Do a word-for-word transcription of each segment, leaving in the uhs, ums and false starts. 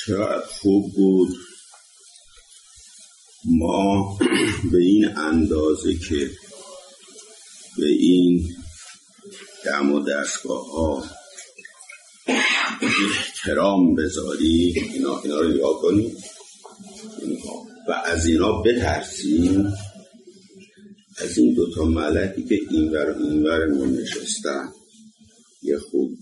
چقدر خوب بود ما به این اندازه که به این دم و دستگاه ها احترام بذاری، اینا, اینا رو نگاه کنیم و از اینا بترسیم، از این دوتا ملکی که اینور اینور ما نشستن یه خود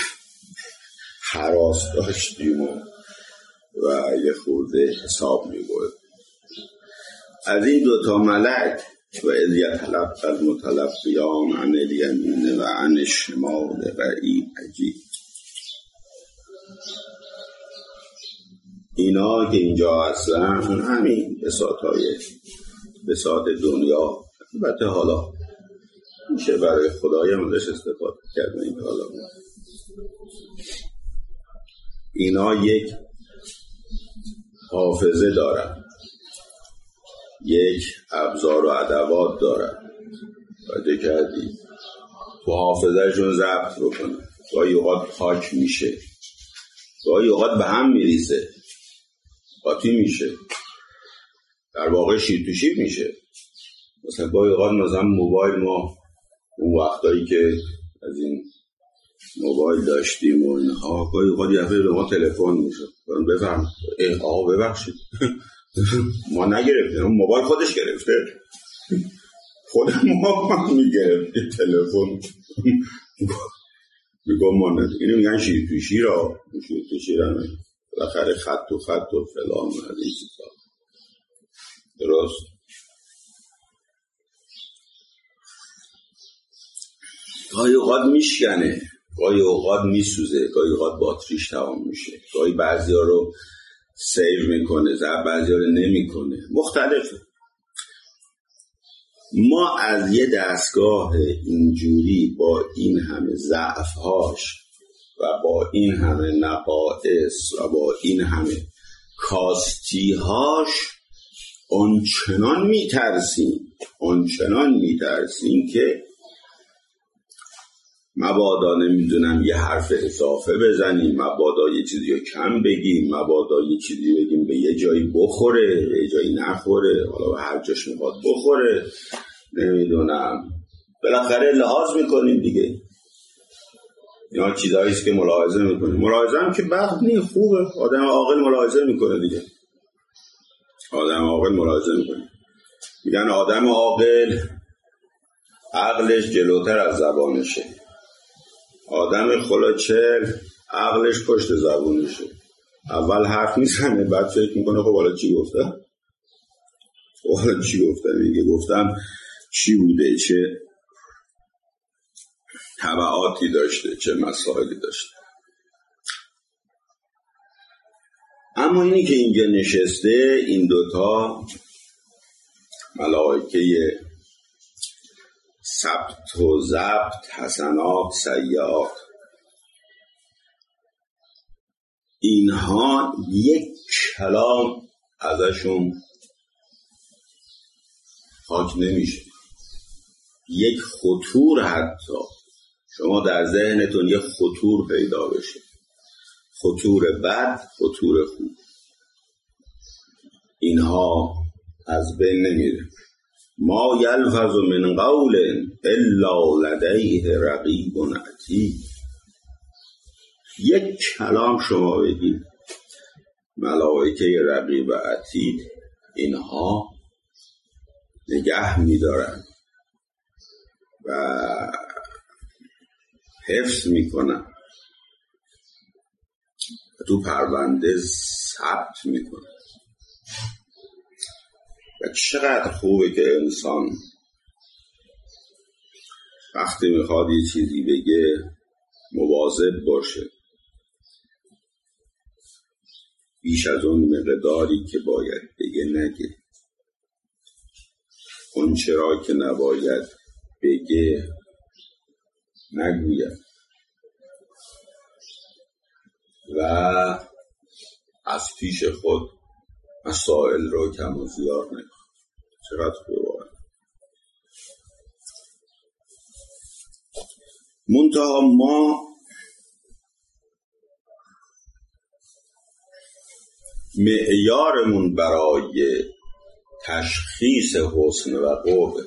هراس داشتیم و, و یه خورده حساب می‌برد. از این دوتا ملک و اذ یتلقی المتلقیان عن الیمین و عن الشمال قعید عجیب، اینا که اینجا هستن همین بساطهای بساط دنیا. البته حالا میشه برای خدای هم ازش استفاده کرد. این حالا اینا یک حافظه دارن، یک ابزار و ادوات دارن، باید کردی تو حافظه شون ضبط بکنن. گاهی اوقات پاک میشه، گاهی اوقات به هم میریزه، قاطی میشه، در واقع شیر تو شیر میشه. مثلا گاهی اوقات مثلا موبایل، ما اون وقتایی که از این موبایل داشتیم و اینها، گاهی اوقات یه دفعه به ما تلفن میشد، بفهم آقا ببخشید ما نگرفتیم، موبایل خودش گرفته، خود ما میگرفت تلفن. میگم ما نه، اینو میگن شیر تو شیر ها، شیر تو شیر همه بالاخره خط و خط و فلان و از این چیزا. درست گاهی اوقات میشکنه، گاهی اوقات میسوزه، گاهی اوقات باتریش تمام میشه، گاهی بعضی ها رو سیو میکنه، زر بعضی ها رو نمیکنه، مختلفه. ما از یه دستگاه اینجوری با این همه ضعف‌هاش و با این همه نقائص و با این همه کاستی‌هاش آنچنان میترسیم آنچنان میترسیم که مبادا نمیدونم یه حرف اضافه بزنیم، مبادا یه چیزی رو کم بگیم، مبادا یه چیزی بگیم به یه جایی بخوره به یه جایی نخوره، حالا به هر جاش میخواد بخوره، نمیدونم بالاخره لحاظ میکنیم دیگه. اینا چیزاییست که ملاحظه میکنیم. ملاحظه هم که بخت نی، خوبه، آدم عاقل ملاحظه میکنه دیگه. آدم عاقل ملاحظه میکنه. میگن آدم عاقل عقلش جلوتر از زبانشه، آدم خلاچل عقلش پشت زبانشه. اول حرف میزنه، بعد فکر میکنه خب حالا چی گفتم خب حالا چی گفتم میگه گفتم چی بوده، چه تبعاتی داشته، چه مسائلی داشته. اما اینی که اینجا نشسته، این دوتا ملائکه ثبت و ضبط، حسنات سیئات، اینها یک کلام ازشون پاک نمیشه. یک خطور، حتی شما در ذهنتون یک خطور پیدا بشه، خطور بد، خطور خوب، اینها از بین نمیره. ما یلفظ من قول الا لدیه رقیب عتید. یک کلام شما بگید، ملائکه رقیب و عتید اینها نگه می‌دارن و حفظ میکنن و تو پرونده ثبت میکنن. و چقدر خوبه که انسان وقتی میخواد یه چیزی بگه مواظب باشه، بیش از اون مقداری که باید بگه نگه، اون چرا که نباید بگه نگوید و از پیش خود مسائل رو کم و زیاد نکنه. چقدر خوبه. منتها ما معیارمون برای تشخیص حسن و قبح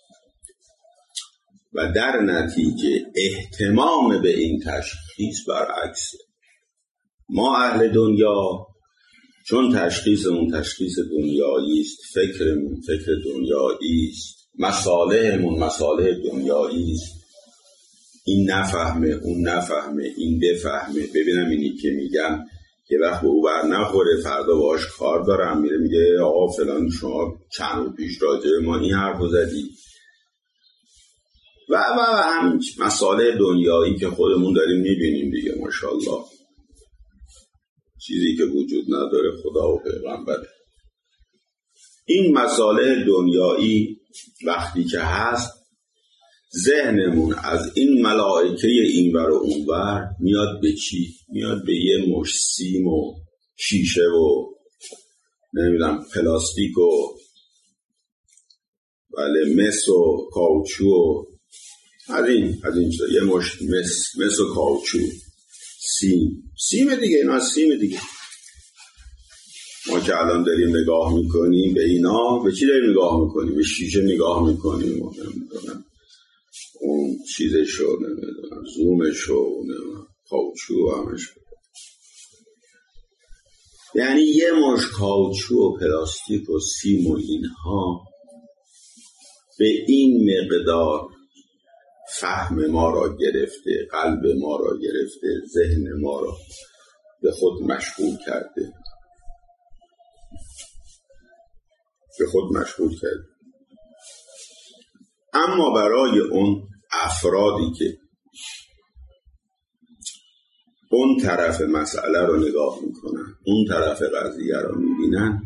و در نتیجه اهتمام به این تشخیص برعکسه. ما اهل دنیا چون تشخیصمون تشخیص دنیایی است، فکرمون فکر دنیایی است، مصالحمون مصالح دنیایی است، این نفهمه اون نفهمه این بفهمه. ببینم اینی که میگم که وقت به او بر نخوره فردا باهاش کار دارم، میره میگه آقا فلان شما چند روز پیش راجع به ما این حرفو زدی و و و همین مصالح دنیایی که خودمون داریم میبینیم دیگه. ماشاءالله چیزی که وجود نداره خدا و پیغمبره. این مصالح دنیایی وقتی که هست ذهنمون از این ملائکه اینور و اونور میاد به چی؟ میاد به یه مش سیم و شیشه و نمیدونم پلاستیک و بله مس و کاوچو و از این از این چیزا، یه مش مس مس و کاوچو، سیم سیم دیگه، اینا سیم دیگه. ما که الان داریم نگاه میکنیم به اینا، به چی داریم نگاه میکنیم؟ به شیشه نگاه میکنیم، نمیدونم اون چیزشو نمیدونم زومشو نمیدونم کاوچو همش. یعنی یه مش کاوچو و پلاستیک و سیم و اینها به این مقدار فهم ما را گرفته، قلب ما را گرفته، ذهن ما را به خود مشغول کرده به خود مشغول کرده. اما برای اون افرادی که اون طرف مسئله رو نگاه میکنن، اون طرف قضیه رو میبینن،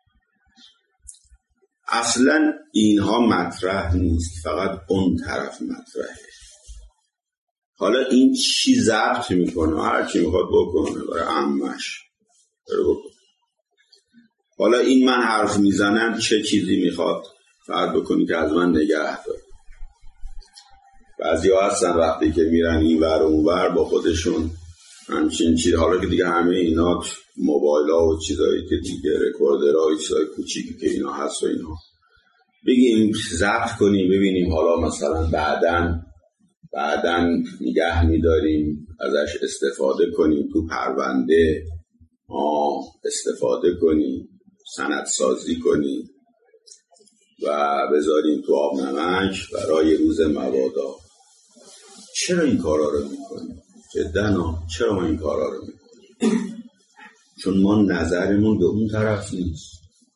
اصلا اینها مطرح نیست، فقط اون طرف مطرحه. حالا این چی ضبط میکنه؟ هر چی میخواد بکنه برای عمش بکنه. حالا این من حرف میزنم چه چیزی میخواد فرض بکنی که از من نگه داره. بعضی ها هستن وقتی که میرن این ور و اون ور با خودشون همچین چیز، حالا که دیگه همه اینا موبایل ها و چیزایی که دیگه رکوردر ها و چیزای کوچیکی که اینا هست و اینا بگیم ضبط کنیم ببینیم، حالا مثلا بعدن بعدن نگه میداریم ازش استفاده کنیم، تو پرونده آه استفاده کنیم، سند سازی کنیم و بذاریم تو آب نمک برای روز مبادا. چرا این کارا رو میکنیم؟ جداً چرا ما این کارا رو میکنیم؟ چون ما نظرمون به اون طرف نیست.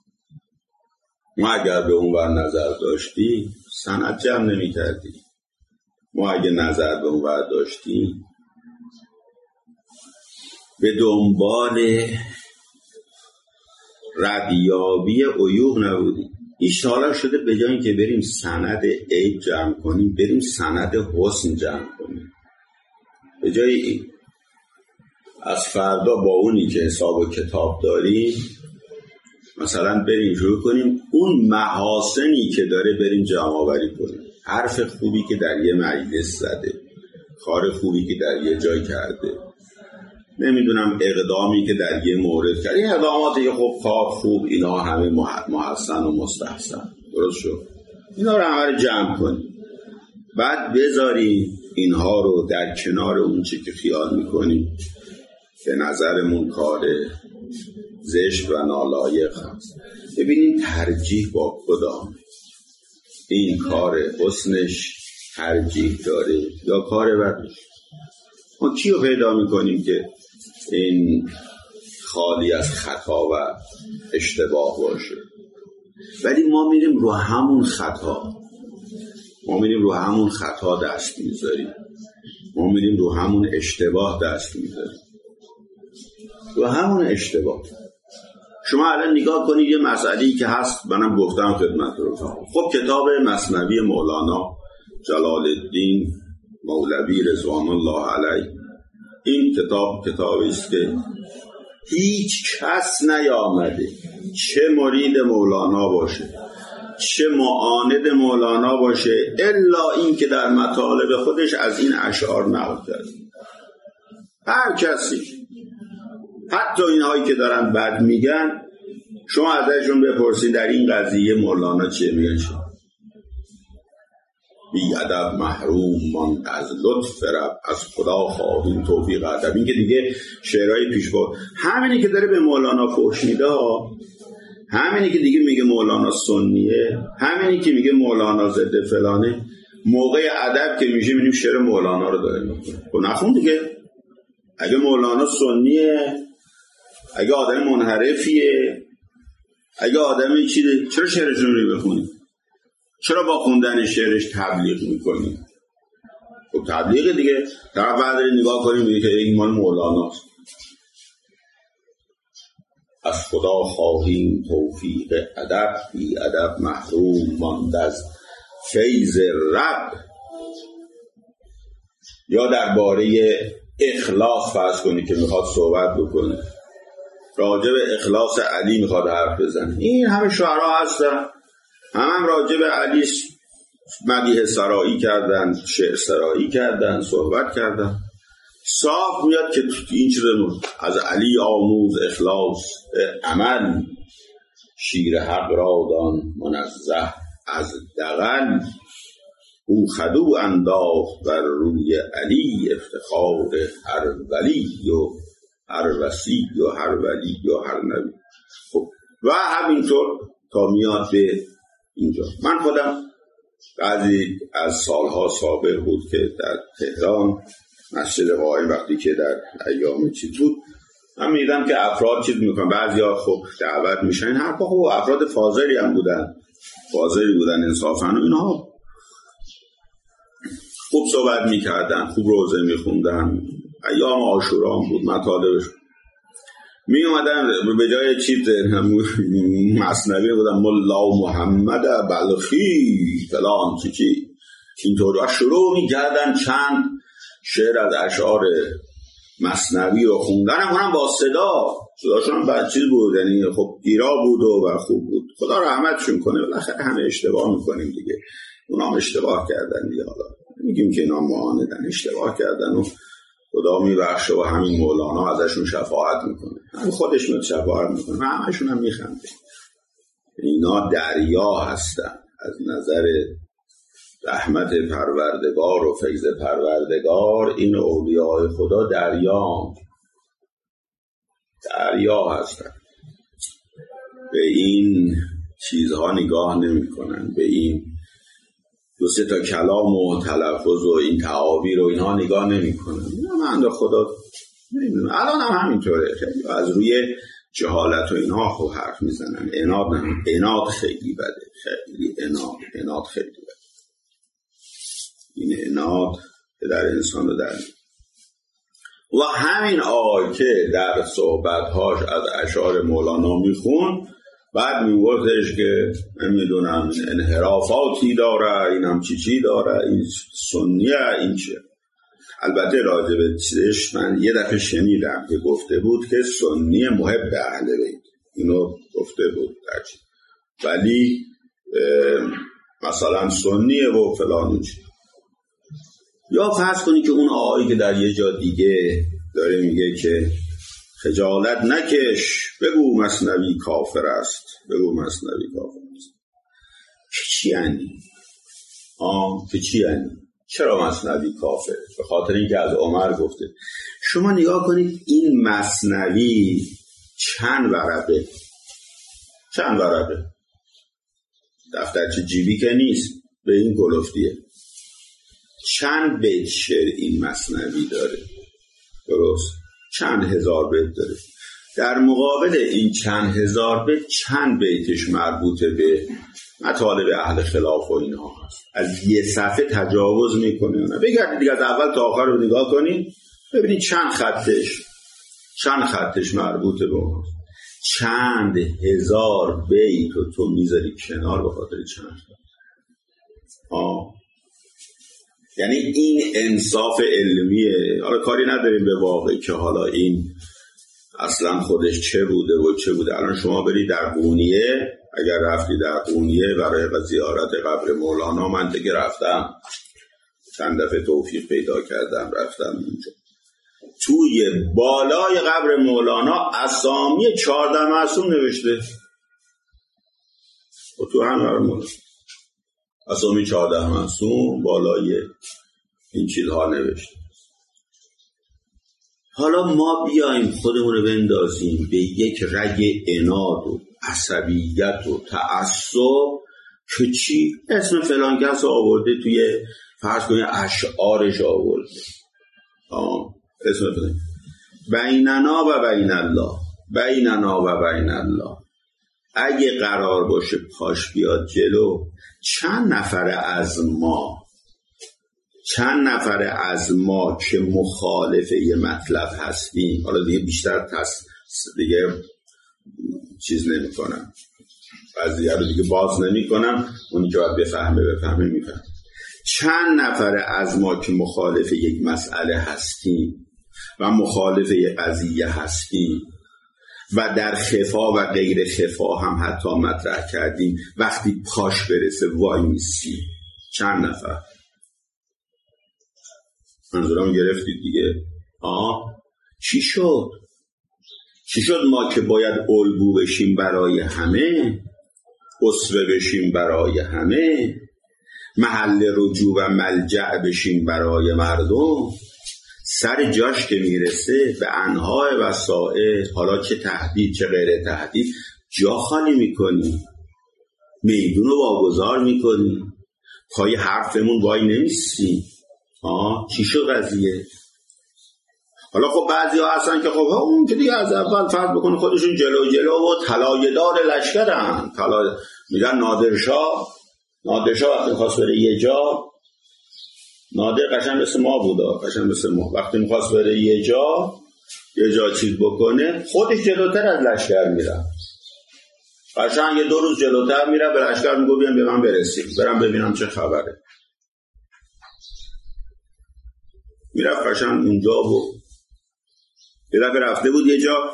ما اگر به اون ور نظر داشتی سند جمع نمی کردی. ما اگه نظر به اون ور داشتی به دنبال ردیابی عیوب نبودیم. این حالا شده به جای اینکه بریم سند عیب جمع کنیم بریم سند حسن جمع کنیم. به جای این از فردا با اونی که حساب و کتاب داریم مثلا بریم شروع کنیم اون محاسنی که داره بریم جمع آوری کنیم. حرف خوبی که در یه مجلس زده، کار خوبی که در یه جای کرده، نمیدونم اقدامی که در یه مورد کرده، این اقداماتی که خب کار خوب اینا همه محسن و مستحسن، درست شد، اینا رو همه رو جمع کنیم، بعد بذاریم اینها رو در کنار اون چی که خیال میکنیم به نظرمون کار زشت و نالایق هست. ببینیم ترجیح با کدام، این کار حسنش ترجیح داره یا کار بدش. ما کیو پیدا میکنیم که این خالی از خطا و اشتباه باشه؟ ولی ما میریم رو همون خطا ما میریم رو همون خطا دست میذاریم، ما میریم رو همون اشتباه دست میذاریم، رو همون اشتباه. شما الان نگاه کنید یه مسئله‌ای که هست، منم گفتم خدمت رو. خب کتاب مثنوی مولانا جلال الدین مولوی رضوان الله علیه، این کتاب کتابی است که هیچ کس نیامده چه مرید مولانا باشه چه معاند مولانا باشه الا این که در مطالب خودش از این اشعار نقل کرده. هر کسی حتی اینهایی که دارن بد میگن شما ازشون بپرسید در این قضیه مولانا چیه میگن؟ بی ادب محروم ماند از لطف رب، از خدا خواهیم توفیق ادب. این که دیگه شعرهای پیش با همینی که داره به مولانا فحش میده، همینی که دیگه میگه مولانا سنیه، همینی که میگه مولانا ضد فلانه، موقع ادب که میشه میبینیم شعر مولانا رو داره میکنه. خب نخون دیگه. اگه مولانا سنیه، اگه آدم منحرفیه، اگه آدم چیه، چرا شعرشون رو بخونیم؟ چرا با خوندن شعرش تبلیغ میکنیم؟ خب تبلیغ دیگه. طرف بعد نگاه کنیم میگه که این مال مولاناست. از خدا خواهیم توفیق ادب، بی ادب محروم ماند از فیض رب. یا درباره اخلاص فرض کنی که میخواد صحبت بکنه، راجع به اخلاص علی میخواد حرف بزنه. این همه شعرها هستن، هم هم راجع به علی مدیح سرایی کردن، شعر سرایی کردن، صحبت کردن. صاف میاد که این چیز از علی آموز اخلاص عمل، شیر حق را دان منزه از دغل. او خدو انداخت بر روی علی، افتخار هر ولی و هر وصی و هر ولی و هر نبی. خب و همینطور تا میاد به اینجا. من خودم بعضی از سالها سابق بود که در تهران مسجد قائم وقتی که در ایام چیز بود، من میدیدم که افراد چیز میکنن، بعضیا خب دعوت میشن، هر با خب افراد فاضلی هم بودن، فاضلی بودن انصافا و اینها خوب صحبت میکردن، خوب روزه میخوندن. ایام عاشورا بود، مطالبش می اومدن به جای چیز مثنوی بودن ملا محمد بلخی فلان چی چی اینطور و شروع میکردن چند شعر از اشعار مثنوی رو خوندن، هم با صدا صداشون هم بعد چیز بود، یعنی خب ایرا بود و خوب بود. خدا رحمتشون کنه. بالاخره همه اشتباه میکنیم دیگه، اونا هم اشتباه کردن دیگه. حالا میگیم که اینا معاندن، اشتباه کردن و خدا میبخشه و همین مولانا ازشون شفاعت میکنه، همین خودش میاد شفاعت میکنه، همشون هم میخنده. اینا دریا هستن از نظر رحمت پروردگار و فیض پروردگار. این اولیاء خدا دریا دریا هستن، به این چیزها نگاه نمی کنن، به این دو سه تا کلام و تلفظ و این تعابیر و اینها نگاه نمی کنن. من در خدا نمیدونم، الان هم همینطوره، خیلی از روی جهالت و اینها خب حرف میزنن. عناد نه، عناد خیلی بده، خیلی عناد عناد خیلی بده. این عناد که در انسان رو در و همین آقای که در صحبتهاش از اشعار مولانا میخون، بعد میگفتش که نمیدونم انحرافاتی داره، اینم چی چی داره، این سنیه، این چه. البته راجع به چیزش من یه دفعه شنیدم که گفته بود که سنی محب اهل بیت، اینو گفته بود در چی، ولی مثلا سنیه و فلان چی. یا فرض کنی که اون آقایی که در یه جا دیگه داره میگه که خجالت نکش بگو مثنوی کافر است، بگو مثنوی کافر است. که چی یعنی؟ آه که چی یعنی؟ چرا مثنوی کافر؟ به خاطر اینکه از عمر گفته. شما نگاه کنید این مثنوی چند ورقه، چند ورقه، دفترچه جیبی که نیست، به این گلفتیه. چند بیت شعر این مثنوی داره؟ درست چند هزار بیت داره. در مقابل این چند هزار بیت چند بیتش مربوطه به مطالب اهل خلاف و اینها هست. از یه صفحه تجاوز میکنه. بگردید دیگه از اول تا آخر رو نگاه کنید، ببینید چند خطش چند خطش مربوطه به اون هست. چند هزار بیت رو تو میذاری کنار به خاطر چند خط. آه یعنی این انصاف علمیه. حالا کاری نداریم به واقعی که حالا این اصلا خودش چه بوده و چه بوده. الان شما برید در قونیه، اگر رفتی در قونیه برای زیارت قبر مولانا، من دیگه رفتم چند دفعه توفیق پیدا کردم رفتم اونجا، توی بالای قبر مولانا اسامی چهارده معصوم نوشته. و تو هم قبر مولانا اسامی چهارده معصوم بالای این چیزها نوشته. حالا ما بیایم خودمون رو بندازیم به یک رگ عناد و عصبیت و تعصب که چی؟ اسم فلان کس آورده توی فرض کنید اشعارش آورده. آه اسم فلان بیننا و بین الله، بیننا و بین الله. اگه قرار باشه پاش بیاد جلو، چند نفر از ما چند نفر از ما که مخالف یه مطلب هستیم، حالا دیگه بیشتر تس دیگه چیز نمی کنم، قضیه رو دیگه باز نمی کنم، اونی که باید بفهمه بفهمه میفهمه. چند نفر از ما که مخالف یک مسئله هستیم و مخالف یک قضیه هستیم و در خفا و غیر خفا هم حتی مطرح کردیم، وقتی پاش برسه وای میسی؟ چند نفر؟ منظورم گرفتید دیگه. آه چی شد؟ چی شد ما که باید الگو بشیم برای همه، اسوه بشیم برای همه، محل رجوع و ملجأ بشیم برای مردم، سر جاش که میرسه به انواع وسائل، حالا چه تهدید چه غیر تهدید، جا خالی میکنیم، میدون رو واگذار میکنیم، پای حرفمون وای نمیسیم. آه چی شد قضیه؟ حالا خب بعضی ها هستن که خب اون که دیگه از اول فرض بکنه خودشون جلو جلو و طلایه دار لشکرن، طلا میگن نادرشاه نادرشاه وقتی میخواست بره یه جا، نادر قشنگ مثل ما بودا، قشنگ مثل ما، وقتی میخواست بره یه جا یه جا چیز بکنه، خودش جلوتر از لشکر میره، قشنگ یه دو روز جلوتر میره به لشکر میگو بیان به من برسیم، برم ببینم چه خبره. میرفت قشنگ اونجا و یه دفعه رفته بود یه جا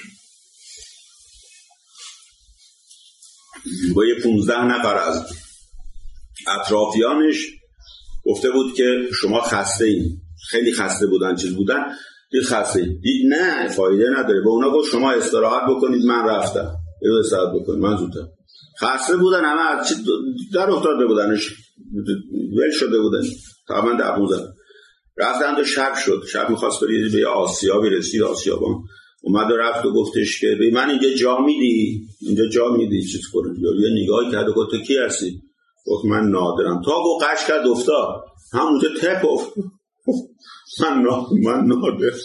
با یه پونزده نفر از اطرافیانش، گفته بود که شما خسته این، خیلی خسته بودن، چیز بودن، دید خسته این، دید نه فایده نداره، به اونا گفت شما استراحت بکنید، من رفتم یه استراحت بکنید، من زودتر. خسته بودن، همه از در افتاده بودنش، ول شده بودن تقریبا در بودن. رفتن تو شب شد، شب میخواست برید به آسیابی رسید، آسیابان اومد و رفت و گفتش که من اینجا جا میدی، اینجا جا میدی چیز کنید، یه نگاه کرد و گفت تو کی هستی؟ گفت من نادرم. تا گفت قش کرد افتاد، همونجا تپ افتاد، من نادر من نادر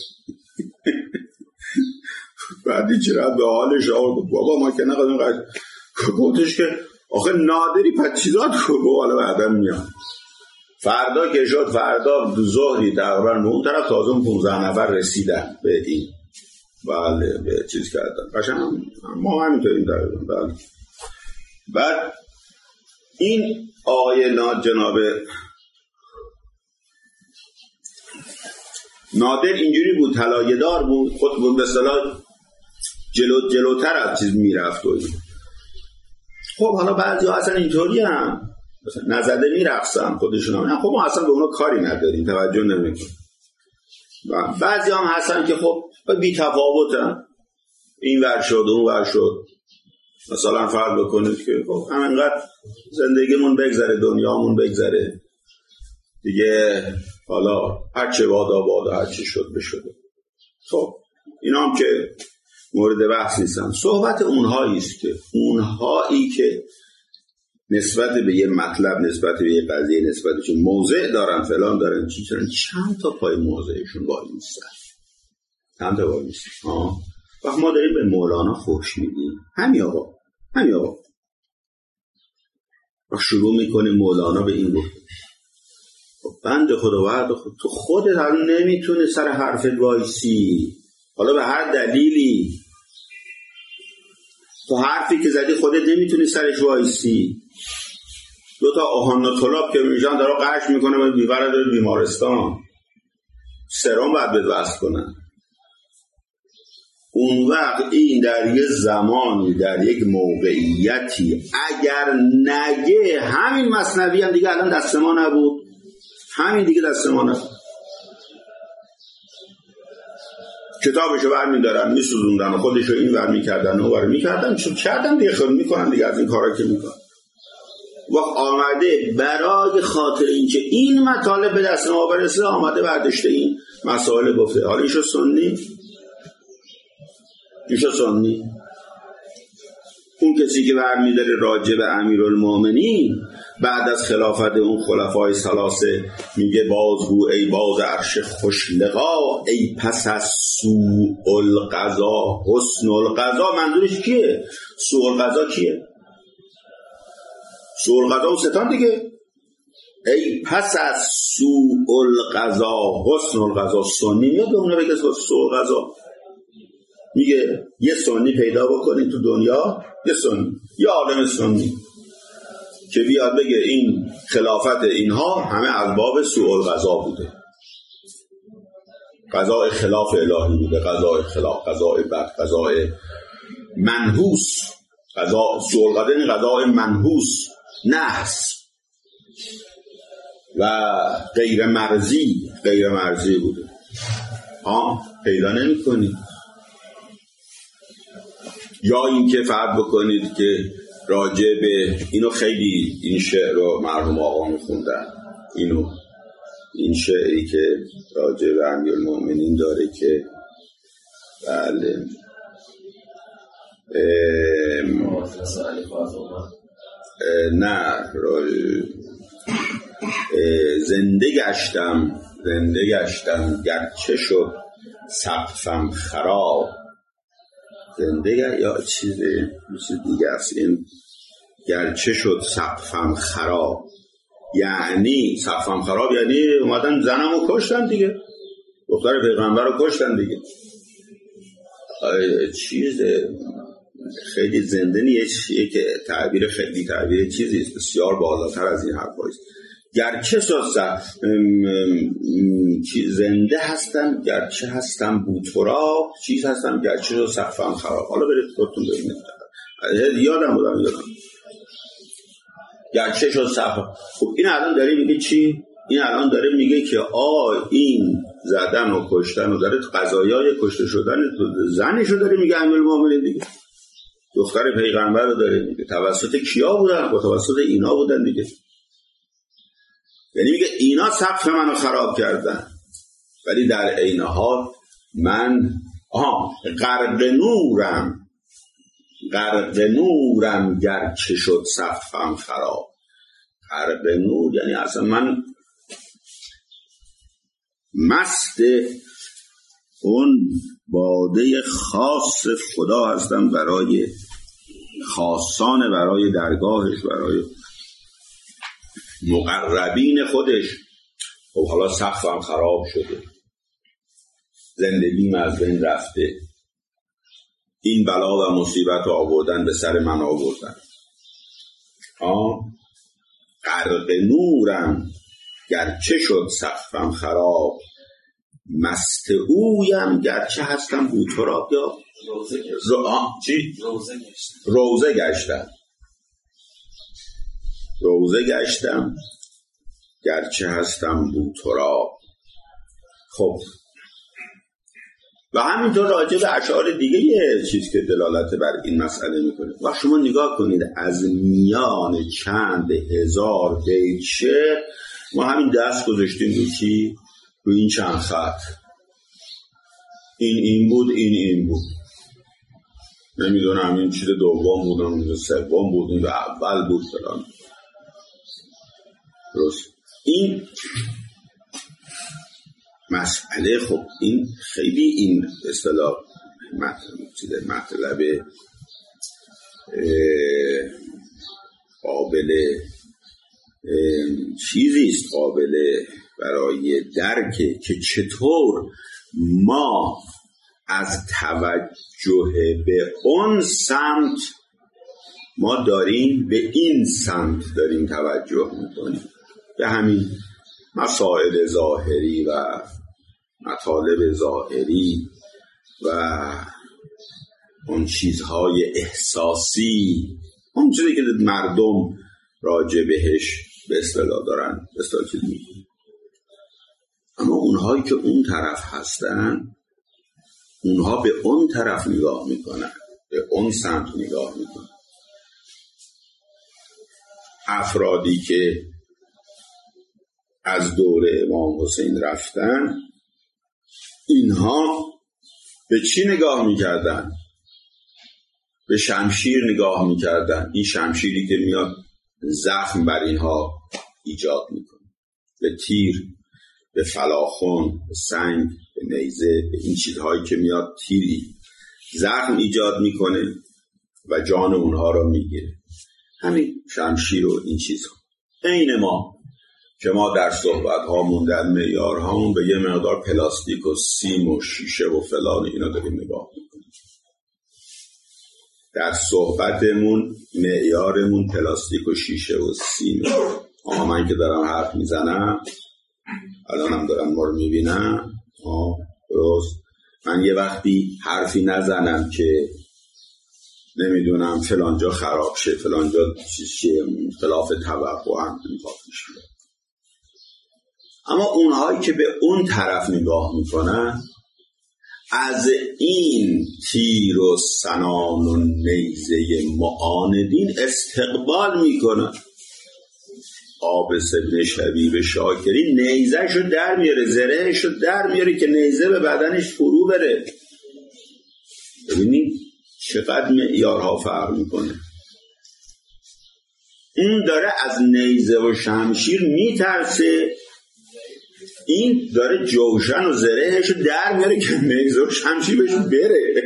بعدی چرا به حالش آورد، بابا ما که نقدیم قش. گفتش که آخه نادری پس چیزات کنه، حالا بعدم میاد. فردا که شد، فردا ظهری تقریبا به اون طرف تازه اون پونزده نفر رسیدن به این، بله به چیز کردن قشنگ ما همینطوریم تقریبا. بله بعد این آقای جناب نادر اینجوری بود، طلایه دار بود، خود بود به اصطلاح جلو جلوتر از چیز میرفت. خب حالا بعضی ها اصلا اینطوری هم نزده میرقصن خودشون هم، خب ما اصلا به اونا کاری نداریم، توجه نمیکنیم. بعضی هم هستن که خب بی تفاوتن، این ور شد اون ور شد، مثلا فرض بکنید که خب همینقدر زندگیمون بگذره، دنیامون بگذره دیگه، حالا هر چه بادا بادا، هر چه شد بشده. خب اینا هم که مورد بحث نیستن، صحبت اونهایی است که اونهایی که نسبت به یه مطلب، نسبت به یه قضیه، نسبت به موضع دارن، فلان دارن، چی دارن، چند تا پای موضعشون وای میستن، چند تا وای میستن. آه وقت ما داریم به مولانا فحش میدیم، همین آقا همین آقا و شروع میکنه مولانا به این گفت بند خدا وعد خود، تو خودت هم نمیتونه سر حرفت وایسی، حالا به هر دلیلی تو حرفی که زدی خودت نمیتونی سرش وایسی. دو تا آهان طلاب که میشن داره قش میکنه و بیبره داره بیمارستان، سرام باید بدوست کنن. اون وقت این در یه زمانی، در یک موقعیتی اگر نگه، همین مثنوی هم دیگه الان دست ما نبود، همین دیگه دست ما نبود. کتابشو برمی‌دارن می‌سوزوندن و خودشو این ور می‌کردن و اون ور می‌کردن، چون کردن دیگه خود می‌کنن دیگه از این کارا که می‌کنن. وقت آمده برای خاطر اینکه این مطالب به دست ما برسه آمده برداشته این مسائل گفته. حالا ایشو سنی ایشو سنی اون کسی که برمی‌داره راجع به امیرالمومنین بعد از خلافت اون خلفای ثلاثه میگه بازگو ای باز عرش خوش لقا، ای پس از سوء القضا حسن القضا. منظورش کیه؟ سوء القضا کیه؟ سوء القضا و ستان دیگه. ای پس از سوء القضا حسن القضا. سنی میاد به اونه بگه سوء القضا. میگه یه سنی پیدا بکنید تو دنیا، یه سنی، یه عالم سنی که بیاد بگه این خلافت اینها همه از باب سوء القضا بوده، قضاء خلاف الهی بوده، قضاء خلاف، قضاء بد، قضاء منحوس، قضاء سوء القضا این قضاء منحوس، نحس و غیر مرزی، غیر مرزی بوده. ها پیدا نمی کنید. یا اینکه فرض بکنید که راجع به اینو خیلی این شعر رو مرحوم آقا میخوندن، اینو این شعری که راجع به امیرالمومنین داره که بله ام... نه زنده گشتم زنده گشتم گرچه شد سقفم خراب. زنده یا چیز چیز دیگه است. این گرچه شد سقفم خراب یعنی سقفم خراب یعنی اومدن زنمو کشتن دیگه، دختر پیغمبر رو کشتن دیگه. چیز خیلی زنده نیست که تعبیر خیلی تعبیر چیزی است بسیار بالاتر از این حرفایست. گرچه شد زنده هستم گرچه هستم بوتراب، چیز هستم گرچه شد سقفم خراب. حالا برید خودتون ببینید، یادم بودم یادم گرچه شد سقفم. خب این الان داره میگه چی؟ این الان داره میگه که آ این زدن و کشتن و داره قضایای کشته شدن زنشو داره میگه امیرالمومنین دیگه، دختر پیغمبر رو داره میگه. توسط کیا بودن؟ با توسط اینا بودن دیگه. یعنی میگه اینا سقف منو خراب کردن، ولی در عین حال من آها غرق نورم غرق نورم گرچه شد سقفم خراب. غرق نور یعنی اصلا من مست اون باده خاص خدا هستم برای خاصان، برای درگاهش، برای مقربین خودش. خب حالا سقفم خراب شده، زندگیم از بین رفته، این بلا و مصیبت رو آوردن به سر من آوردن. آه غرق نورم گرچه شد سقفم خراب، مست اویم گرچه هستم بوتراب. یا روزه گشتم رو... چی؟ روزه گشتم روزه گشتم روزه گشتم گرچه هستم بوتراب. خب و همینطور راجع به اشعار دیگه یه چیز که دلالت بر این مسئله میکنه. و شما نگاه کنید از میان چند هزار بیت شعر ما همین دست گذاشتیم رو چی؟ رو این چند خط. این این بود، این این بود، نمیدونم این چیز دوم بود، این سوم بود، این اول بود فلان. درست. این مسئله خب این خیلی این اصطلاح مطلب قابل چیزیست، قابل برای درکه که چطور ما از توجه به اون سمت ما داریم به این سمت داریم توجه میکنیم، به همین مسائل ظاهری و مطالب ظاهری و اون چیزهای احساسی، اون چیزی که مردم راجع بهش به اصطلاح دارن به اصطلاح چیز میگن. اما اونهایی که اون طرف هستن اونها به اون طرف نگاه میکنن، به اون سمت نگاه میکنن. افرادی که از دور امام حسین رفتن، اینها به چی نگاه میکردن؟ به شمشیر نگاه میکردن. این شمشیری که میاد زخم بر اینها ایجاد میکنه، به تیر، به فلاخن، به سنگ، به نیزه، به این چیزهایی که میاد تیری زخم ایجاد میکنه و جان اونها رو میگیره. همین شمشیر و این چیزها. این ما که ما در صحبت هامون، در معیار هامون به یه مقدار پلاستیک و سیم و شیشه و فلان اینا داریم نگاه میکنیم. در صحبتمون معیارمون پلاستیک و شیشه و سیم. آه من که دارم حرف میزنم، الان هم دارم ما رو میبینم، آه درست، من یه وقتی حرفی نزنم که نمیدونم فلانجا خراب شه، فلانجا چیزی خلاف توقع هم میخواد پیش بیاد. اما اونهایی که به اون طرف نگاه میکنن از این تیر و سنان و نیزه معاندین استقبال میکنن. عابس بن شبیب شاکری نیزه شو در میاره، زره شو در میاره که نیزه به بدنش فرو بره. ببینید چقدر معیارها فرق میکنه. اون داره از نیزه و شمشیر میترسه، این داره جوشن و زرهشو در میاره که نیزه و شمشیر بهش بره.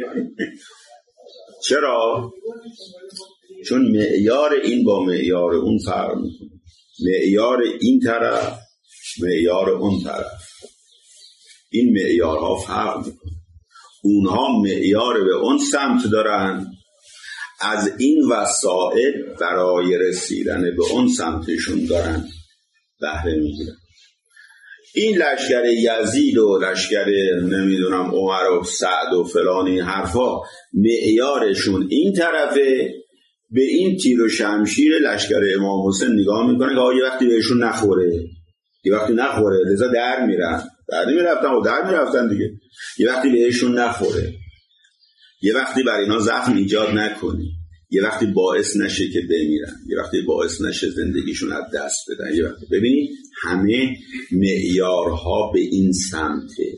چرا؟ چون معیار این با معیار اون فرق میکنه. معیار این طرف، معیار اون طرف، این معیارها فرق میکنه. اونها معیار به اون سمت دارن، از این وسائل برای رسیدن به اون سمتشون دارن بهره میگیرن. این لشکر یزید و لشکر نمیدونم عمر و سعد و فلان این حرفا معیارشون این طرفه، به این تیر و شمشیر لشکر امام حسین نگاه میکنه که آقا یه وقتی بهشون نخوره، یه وقتی نخوره لذا در میرن، در نمیرفتن و در میرفتن دیگه، یه وقتی بهشون نخوره، یه وقتی بر اینا زخم ایجاد نکنه، یه وقتی باعث نشه که بمیرن، یه وقتی باعث نشه زندگیشون از دست بدن، یه وقتی. ببینید همه معیارها به این سمته.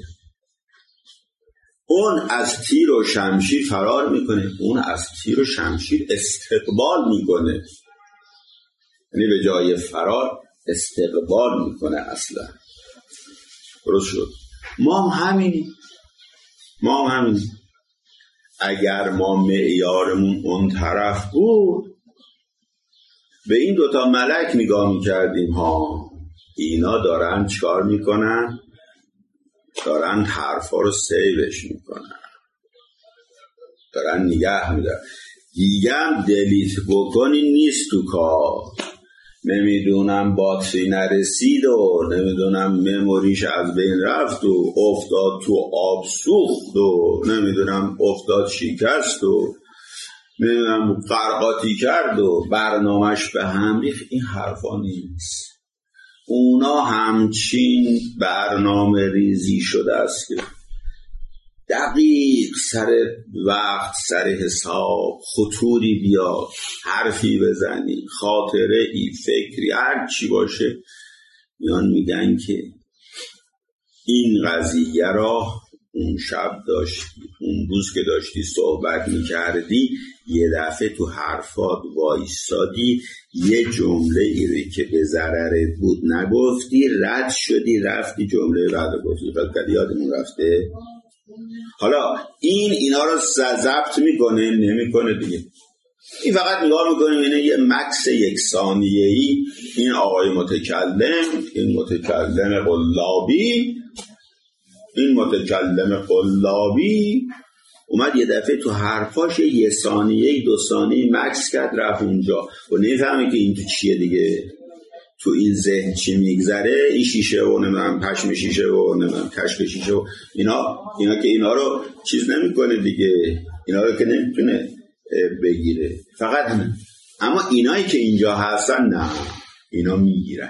اون از تیر و شمشیر فرار میکنه، اون از تیر و شمشیر استقبال میکنه، یعنی به جای فرار استقبال میکنه. اصلا درست شد. ما همین ما همین اگر ما معیارمون اون طرف بود، به این دوتا ملک نگاه میکردیم، ها اینا دارن چکار میکنن؟ دارن حرفا رو سیوش میکنن، دارن نگه میدارن. دیگه هم دلیت بکنی نیست تو کار، نمیدونم باتری نرسید و نمیدونم مموریش از بین رفت و افتاد تو آب سوخت و نمیدونم افتاد شکست و نمیدونم فرقاتی کرد و برنامهش به هم ریخت. این حرفا نیست. اونا همچین برنامه ریزی شده است که دقیق سر وقت، سر حساب، خطوری بیاد، حرفی بزنی، خاطره ای، فکری، هر چی باشه، میان میگن که این قضیه را اون شب داشتی، اون روز که داشتی صحبت میکردی، یه دفعه تو حرفات وایستادی، یه جمله ایره که به ضررت بود نگفتی، رد شدی رفتی جمله بعد گفتی. قد یادمون رفته. حالا این اینا رو ضبط میکنه نمیکنه دیگه، این فقط نگاه میکنه اینه یه مکس یک ثانیه‌ای. این آقای متکلم، این متکلم قلابی، این متکلم قلابی اومد یه دفعه تو حرفاش یه ثانیه دو ثانیه مکس کرد رفت اونجا و نمیفهمه که این تو چیه دیگه، تو این ذهن چی میگذره، این شیشه و نمیدونم پشم شیشه و نمیدونم کشک شیشه و اینا اینا که اینا رو چیز نمیکنه دیگه، اینا رو که نمیتونه بگیره، فقط همین. اما اینایی که اینجا هستن نه، اینا میگیرن.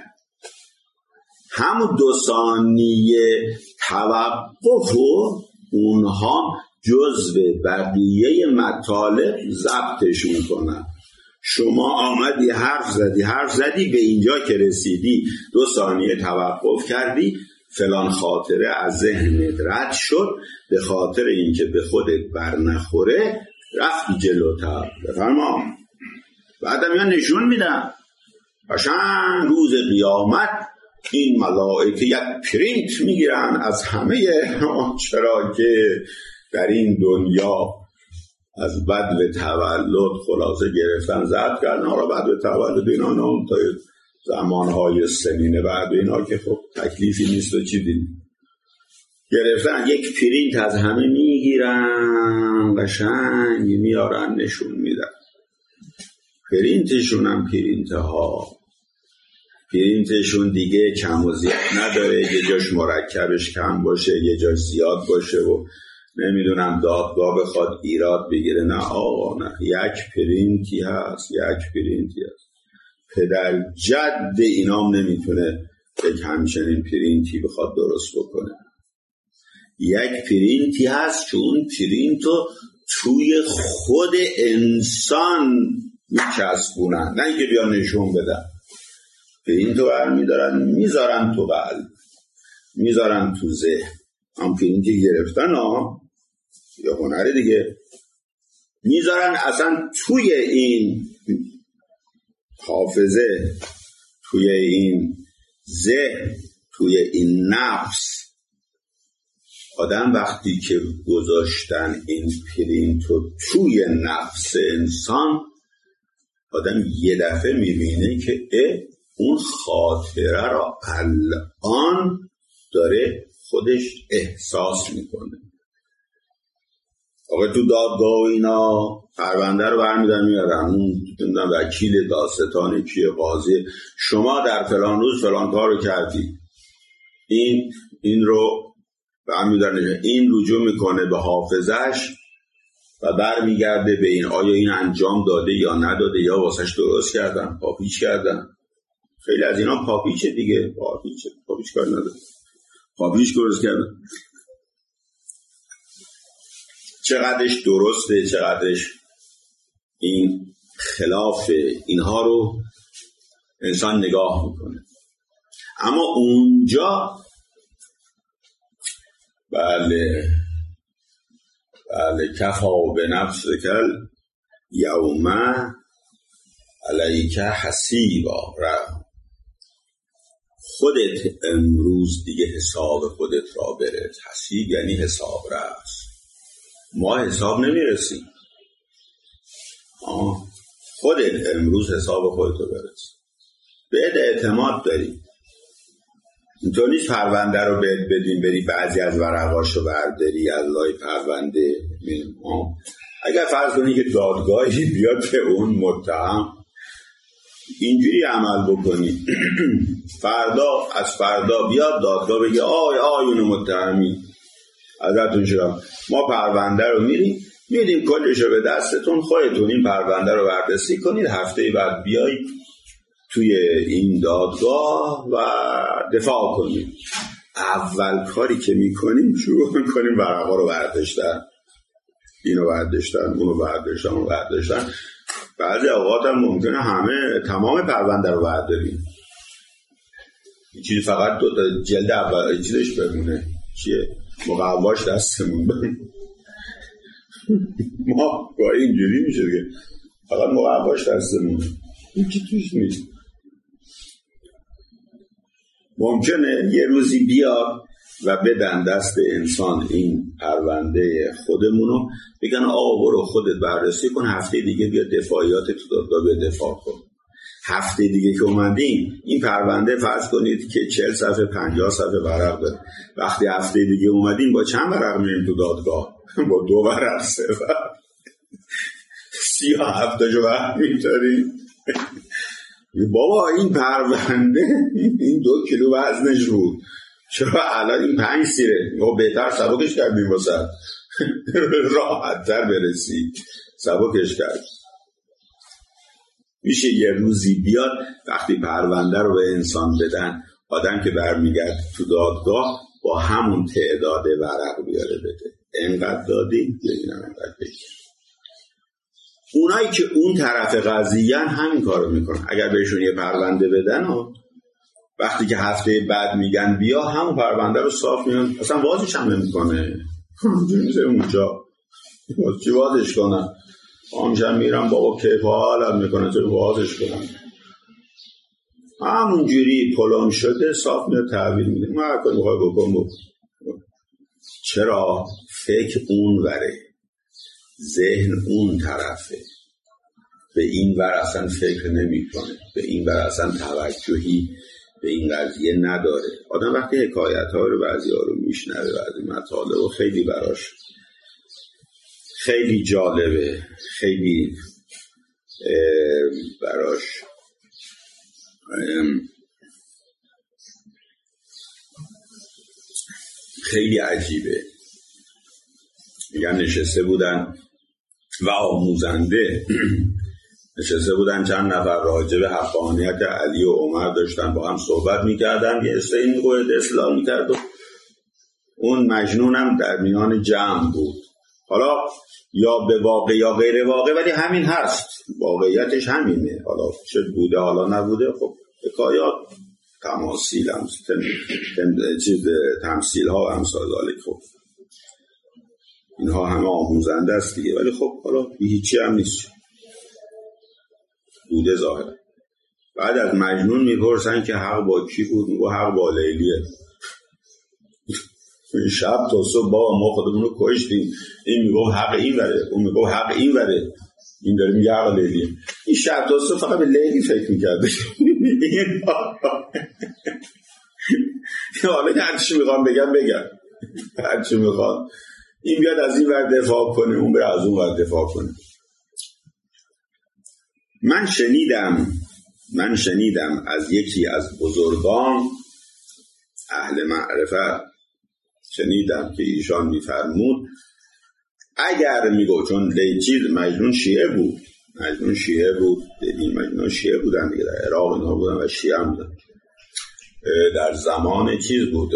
همون دو ثانیه توقف و اونها جزو بقیه مطالب ضبطش میکنن. شما آمدی حرف زدی حرف زدی به اینجا که رسیدی دو ثانیه توقف کردی، فلان خاطره از ذهنت رد شد، به خاطر اینکه به خودت بر نخوره رفتی جلوتر. بفرما. بعدم یا نشون میدم قشنگ روز قیامت این ملائکه یک پرینت میگیرن از همه چرا که در این دنیا از بدو تولد خلاصه گرفتن زد کردن. حالا بدو تولد اینا نام تا زمانهای سنین بعد اینا که خب تکلیفی نیست و چی دید گرفتن یک پرینت از همه میگیرن قشنگ میارن نشون میدن. پرینتشون هم پرینت ها پرینتشون دیگه کم و زیاد نداره، یه جاش مرکبش کم باشه یه جاش زیاد باشه و نمیدونم دادگاه بخواد ایراد بگیره. نه آقا نه، یک پرینتی هست یک پرینتی هست. پدر جد اینام نمیتونه یک همچنین پرینتی بخواد درست بکنه. یک پرینتی هست که اون پرینتو توی خود انسان میچسبونن، نه اینکه بیا نشون بدن. پرینتو برمیدارن میذارن تو قلب، میذارن تو ذهن. هم پرینتی گرفتن ها یا هنر دیگه، میذارن اصلا توی این حافظه، توی این ذهن، توی این نفس. آدم وقتی که گذاشتن این پرینتو توی نفس انسان، آدم یه دفعه میبینه که اه اون خاطره را الان داره خودش احساس میکنه. آقا تو دادگاه و اینا پرونده رو برمیدن میارن، اون وکیل داستان کیه قاضی، شما در فلان روز فلان کار رو کردی، این این رو برمیدن، این رجوع میکنه به حافظش و برمیگرده به این آیا این انجام داده یا نداده یا واسش درست کردن پاپیچ کردن. خیلی از اینا پاپیچه دیگه، پاپیچه پاپیچ کار نداره، پاپیچ درست کردن. چقدرش درسته چقدرش این خلاف اینها رو انسان نگاه میکنه. اما اونجا بله بله کفا به نفس کل یومه علیک حسیبا، خودت امروز دیگه حساب خودت را برس. حسیب یعنی حساب رس، ما حساب نمیرسیم. آه. خودت امروز حساب خودتو برس، بهت اعتماد داری. اینطور نیست پرونده رو بهت بدیم بری بعضی از ورقاشو برداری از لای پرونده. اگر فرض کنی که دادگاهی بیاد که اون متهم اینجوری عمل بکنی فردا از فردا بیاد دادگاه بگه آی آیون متهمی ازتون شدم، ما پرونده رو میریم میدیم کلشو به دستتون، خودتون این پرونده رو بررسی کنید، هفته بعد بیایید توی این دادگاه و دفاع کنید. اول کاری که میکنیم شروع میکنیم ورقا رو برداشتن، اینو برداشتن اونو برداشتن اونو برداشتن. بعضی اوقات هم ممکنه همه تمام پرونده رو برداریم، چیزی فقط دو تا جلد اول چیزش بمونه، چیه مقواش دستمون بمونه. ما گاهی اینجوری میشه که فقط مقواش دستمون، این که توش نیست. ممکنه یه روزی بیاد و بدن دست انسان این پرونده خودمونو، بگن آقا برو خودت بررسی کن، هفته دیگه بیا دفاعیات تو دادگاه بیا دفاع کن. هفته دیگه که اومدیم این پرونده فرض کنید که چهل صفحه پنجاه صفحه ورق داره، وقتی هفته دیگه اومدیم با چند ورق میریم تو دادگاه؟ با دو ورق سه ورق سی و هفتاشو ورق میتاریم. بابا این پرونده این دو کیلو وزنش بود، چرا الان این پنج سیره؟ ما بهتر سبکش کردیم واسه راحت تر برسی، سبکش کرد. میشه یه روزی بیاد وقتی پرونده رو به انسان بدن، آدم که برمیگرد تو دادگاه با همون تعداد ورق بیاره بده. اینقدر دادی یا اینم اینقدر بگیر. اونایی که اون طرف قضیه همین کارو میکنن. اگر بهشون یه پرونده بدن و وقتی که هفته بعد میگن بیا، همون پرونده رو صاف میان، اصلا بازش هم نمیکنه. همونجوری میشه اونجا چی بازش کنن؟ آنجا میرم بابا کیف حالم میکنه چه بازش کنن؟ همونجوری پلان شده صاف میاد تحویل میده. ما هر کاری میخوای بکن بکن. چرا؟ فکر اون وره، ذهن اون طرفه، به این ور اصلا فکر نمی کنه، به این ور اصلا توجهی به این قضیه نداره. آدم وقتی حکایت ها رو بعضی ها رو میشنوه، بعضی مطالب و خیلی براش خیلی جالبه، خیلی براش خیلی عجیبه. میگن نشسته بودن و آموزنده نشسته بودن چند نفر راجع به حقانیت علی و عمر داشتن با هم صحبت میکردن. یه سه این قوید اصلاح میکرد و اون مجنون هم در میان جمع بود. حالا یا به واقع یا غیر واقع، ولی همین هست، واقعیتش همینه. حالا چه بوده حالا نبوده، خب حکایات تماثیل هم چیز تمثیل ها هم سازالی، خب اینها همه آموزنده است دیگه. ولی خب حالا هیچی هم نیست بوده ظاهره. بعد از مجنون میپرسن که حق با کی بود؟ میگه حق با لیلیه. این شب تا صبح با ما خودمون رو کشتیم، این میگه حق این وره، اون میگه حق این وره، این داره میگه حق لیلیه. این شب تا صبح فقط به لیلی فکر میکرده. حالا هرچی میخوام بگم بگم، هرچی میخوام، این بیاد از این ور دفاع کنه، اون بره از اون ور دفاع کنه. من شنیدم من شنیدم از یکی از بزرگان اهل معرفت، شنیدم که ایشان میفرمود اگر میگو، چون لیچیز مجنون شیعه بود، مجنون شیعه بود، این مجنون شیعه بودن دیگه، در عراق اینها بودن و شیعه هم بودن. در زمان چیز بود،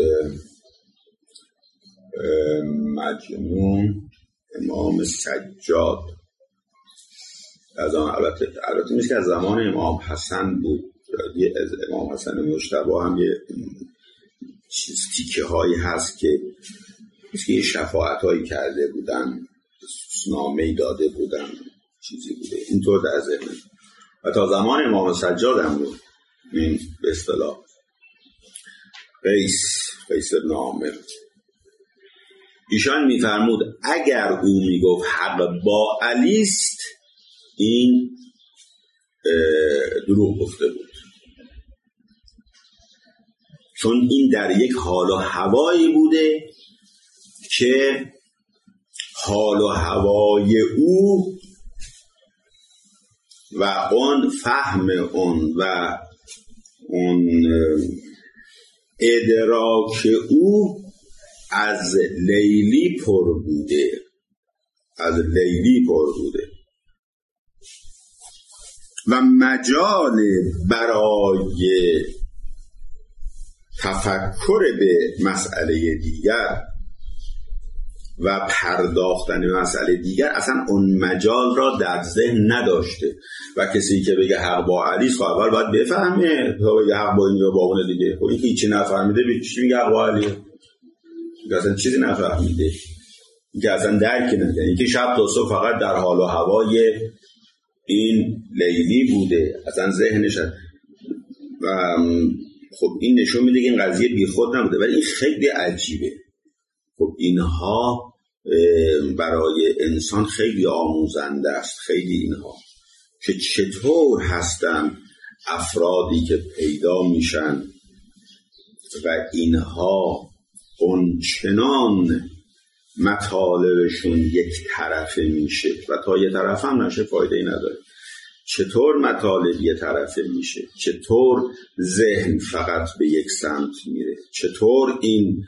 مجنون امام سجاد، از آن البته البته میشه که از زمان امام حسن بود. یه از امام حسن مجتبی هم یه چیز تیکه هایی هست که میشه یه شفاعت هایی کرده بودن، نامه‌ای داده بودن، چیزی بوده اینطور در ذهن. و تا زمان امام سجاد هم بود. این به اصطلاح قیس قیس ابن عامر، ایشان میفرمود اگر او میگفت حق با علی است، این دروغ گفته بود، چون این در یک حال و هوایی بوده که حال و هوای او و اون فهم اون و اون ادراک او از لیلی پر بوده، از لیلی پر بوده و مجال برای تفکر به مسئله دیگر و پرداختن مسئله دیگر اصلا اون مجال را در ذهن نداشته. و کسی که بگه حق با علی خب اول باید بفهمه، تا بگه حق با این یا با اون دیگه. خب این که هیچی نفهمیده چی میگه حق با علیه؟ اصلا چیزی نفهمیده، که اصلا درک نده. این که شب تا صبح فقط در حال و هوای این لیلی بوده، اصلا ذهنش. و خب این نشون میده که این قضیه بی خود نبوده. ولی این خیلی عجیبه. خب اینها برای انسان خیلی آموزنده است. خیلی اینها که چطور هستن افرادی که پیدا میشن و اینها اونچنان مطالبشون یک طرفه میشه و تا یه طرف هم نشه فایده ای نداره. چطور مطالب یه طرفه میشه، چطور ذهن فقط به یک سمت میره، چطور این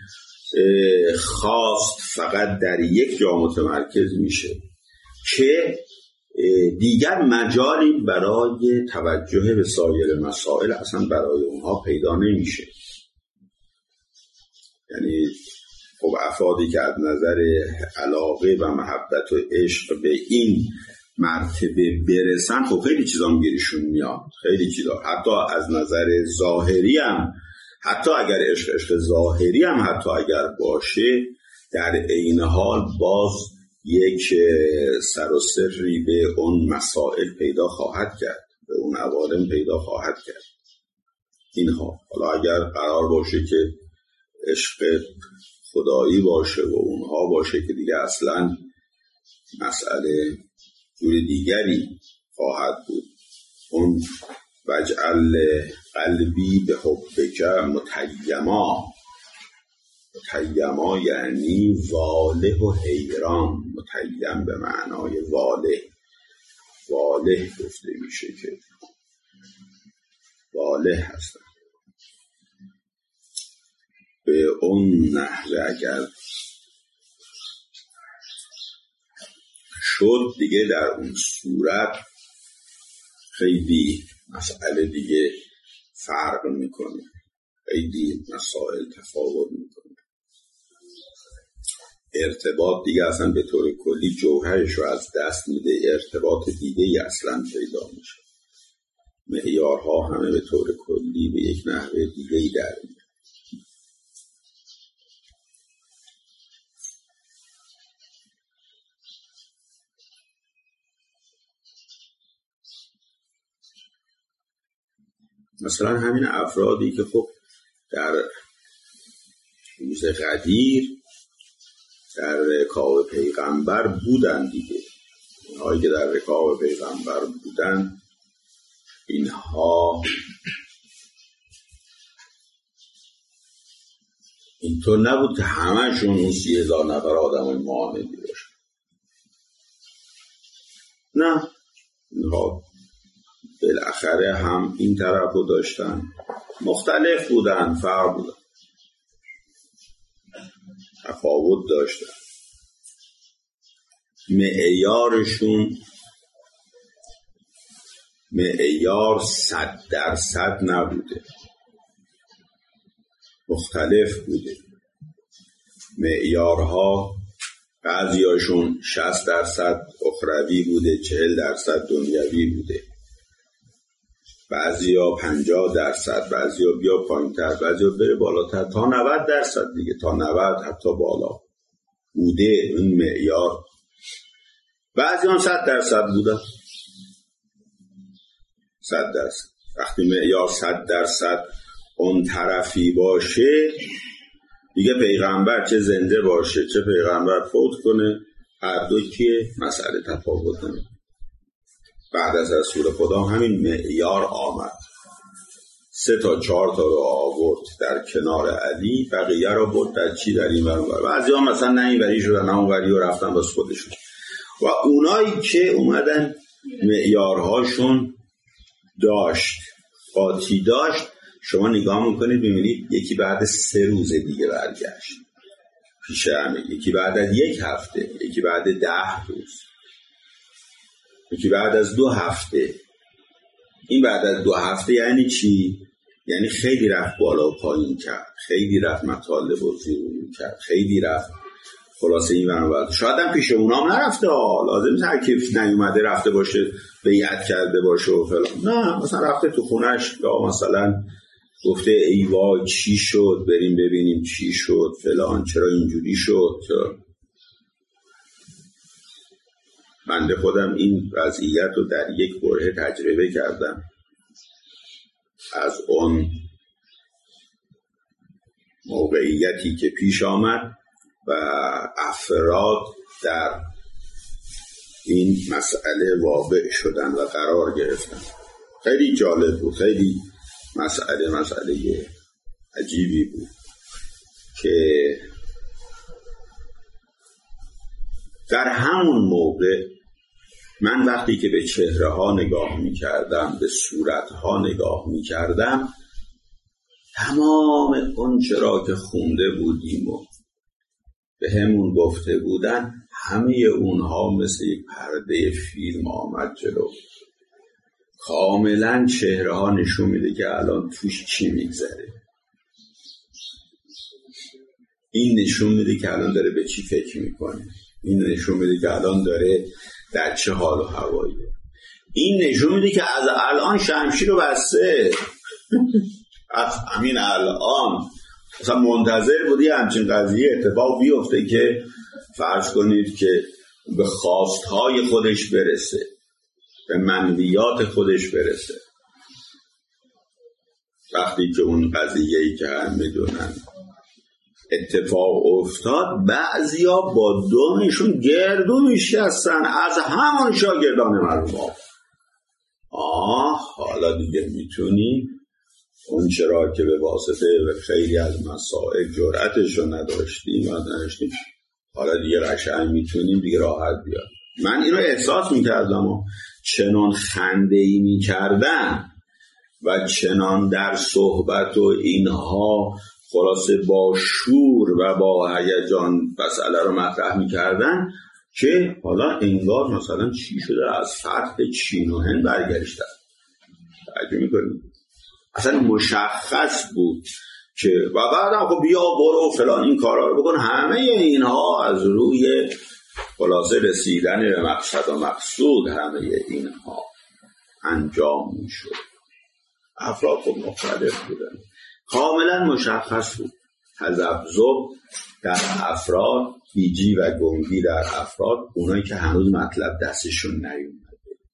خواست فقط در یک جا متمرکز میشه که دیگر مجالی برای توجه به سایر مسائل اصلا برای اونها پیدا نمیشه. یعنی خب افرادی که از نظر علاقه و محبت و عشق به این مرتبه برسن، خب خیلی چیزا گیرشون میاد، خیلی چیزا، حتی از نظر ظاهری هم، حتی اگر عشق عشق ظاهری هم حتی اگر باشه، در عین حال باز یک سر و سری به اون مسائل پیدا خواهد کرد، به اون عوالم پیدا خواهد کرد. اینها حالا اگر قرار باشه که عشق خدایی باشه و اونها باشه که دیگه اصلا مسئله جور دیگری خواهد بود. اون وجعل قلبی به حبک متیما، متیما یعنی واله و حیران، متیم به معنای واله، واله گفته میشه که واله هستن. به اون نحوه اگر شد دیگه در اون صورت خیلی مسئله دیگه فرق میکنه، خیلی مسائل تفاوت میکنه. ارتباط دیگه اصلا به طور کلی جوهرش رو از دست میده، ارتباط دیگه ای اصلا پیدا میشه، معیارها همه به طور کلی به یک نحوه دیگه ای در میاد. مثلا همین افرادی که خب در روز قدیر در رکاب پیغمبر بودن دیگه، اینهایی که در رکاب پیغمبر بودن، اینها اینطور نبود که همه‌شون اون سی هزار نفر آدم های معاندی باشن، نه، اینها بالاخره هم این طرف رو داشتن، مختلف بودن، فرق بودن، تفاوت داشتن، معیارشون معیار صد درصد نبوده، مختلف بوده. معیارها بعضیاشون شصت درصد اخروی بوده، چهل درصد دنیوی بوده، بعضیا پنجاه درصد، بعضیا بیا پایین‌تر، بعضیا بره بالاتر تا نود درصد دیگه، تا نود حتی بالا بوده این معیار. بعضی هم صد درصد بودن، صد درصد. وقتی معیار صد درصد اون طرفی باشه دیگه، پیغمبر چه زنده باشه چه پیغمبر فوت کنه، هر دو که مسئله تفاوت نمیکنه. بعد از رسول خدا همین معیار آمد، سه تا چهار تا رو آورد در کنار علی، بقیه رو برد در چی در این ور. بعضی ها مثلا نه این وری شدن نه اون وری رو رفتن بس خودشون. و اونایی که اومدن معیارهاشون داشت، قاطی داشت، شما نگاه میکنید ببینید یکی بعد سه روز دیگه برگشت پیش همه، یکی بعد از یک هفته، یکی بعد ده روز، یکی بعد از دو هفته. این بعد از دو هفته یعنی چی؟ یعنی خیلی رفت بالا و پایین کرد، خیلی رفت مطالب و زیرون کرد، خیلی رفت خلاصه این برنامه. شاید هم پیش اونام نرفته ها، لازم ترکیب نیومده رفته باشه بیعت کرده باشه و فلان، نه، مثلا رفته تو خونش یا مثلا گفته ای وای چی شد، بریم ببینیم چی شد فلان، چرا اینجوری شد. چرا؟ بنده خودم این وضعیت رو در یک بره تجربه کردم. از اون موقعیتی که پیش آمد و افراد در این مسئله واقع شدن و قرار گرفتن، خیلی جالب بود، خیلی مسئله مسئله عجیبی بود که در همون موقع من وقتی که به چهره ها نگاه می کردم، به صورت ها نگاه می کردم، تمام اون چرا که خونده بودیم و به همون گفته بودن، همه اونها مثل یک پرده فیلم آمد جلو. کاملا چهره ها نشون میده که الان توش چی میگذره. این نشون میده که الان داره به چی فکر میکنه. این نشون میده که الان داره در چه حال و هواییه. این نشون میده که از الان شمشیر رو بسته. از همین الان مثلا منتظر بودی همچین قضیه اتفاق بیفته که فرض کنید که به خواستهای خودش برسه، به منویات خودش برسه. وقتی که اون قضیه‌ای که هم میدونن اتفاق افتاد، بعضیا با دومشون گردو میشستن از همون شاگردان مرحوم. آه حالا دیگه میتونی اون چرا که به واسطه و خیلی از مسائل جرأتش رو نداشتیم و نداشتیم، حالا دیگه قشنگ میتونیم دیگه راحت بیاد. من اینو احساس میکردم و چنان خنده‌ای میکردن و چنان در صحبت و اینها خلاصه با شور و با هیجان مسئله رو مطرح میکردن که حالا انگار مثلا چی شده از فتح چین و هند برگشتن. توجه میکنید؟ اصلا مشخص بود که و بعدم خب بیا برو فلان این کارا رو بکن. همه اینها از روی خلاصه رسیدن به مقصد و مقصود همه اینها انجام میشد. افراد خب مختلف بودن، کاملا مشخص بود تذبذب در افراد، گیجی و گنگی در افراد، اونایی که هنوز مطلب دستشون نیومده،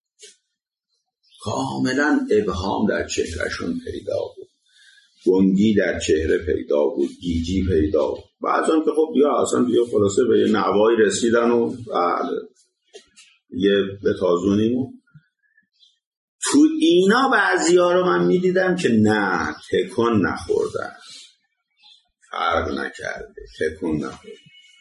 کاملا ابهام در چهرهشون پیدا بود، گنگی در چهره پیدا بود، گیجی پیدا بود. بعضان که خب بیا اصلا بیا خلاصه به یه نوایی رسیدن و بله یه به تازونیمون. تو اینا بعضی ها رو من میدیدم که نه تکون نخوردن، فرق نکرده، تکون نخوردن.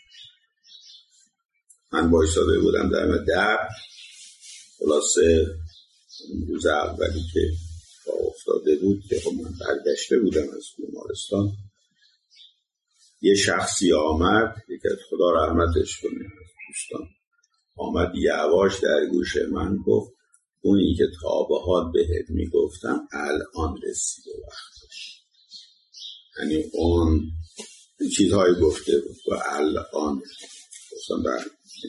من بایستاده بودم در در، خلاصه روز اولی که با افتاده بود که خب من برگشته بودم از بیمارستان، یه شخصی آمد، یکی از خدا رحمتش کنه دوستان، آمد یواش در گوش من گفت اونی که تا به حال بهت میگفتم الان رسیده وقتش. یعنی اون چیزهایی گفته بود و الان گفتم برد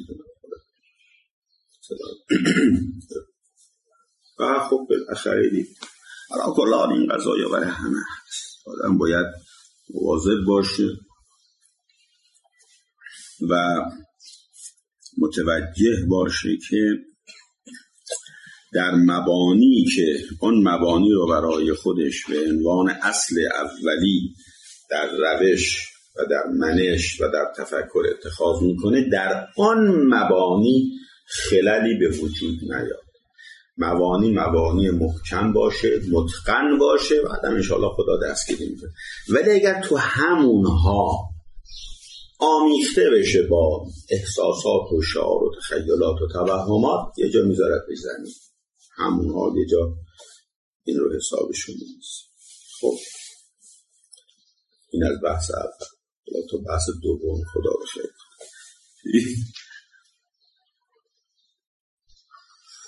و خب بالاخره دید الان کلان این قضایا برای همه هست. آدم باید مواظب باشه و متوجه باشه که در مبانی که اون مبانی رو برای خودش به عنوان اصل اولی در روش و در منش و در تفکر اتخاذ میکنه، در آن مبانی خللی به وجود نیاد. مبانی مبانی محکم باشه، متقن باشه، بعدم انشاءالله خدا دستگیری میکنه. ولی اگر تو همونها آمیخته بشه با احساسات و شعار و تخیلات و توهمات، یه جا میذارد بزنی همونها، یه جا این رو حسابشون نیست. خب این از بحث اول. تو بحث دوم خدا رو خیر.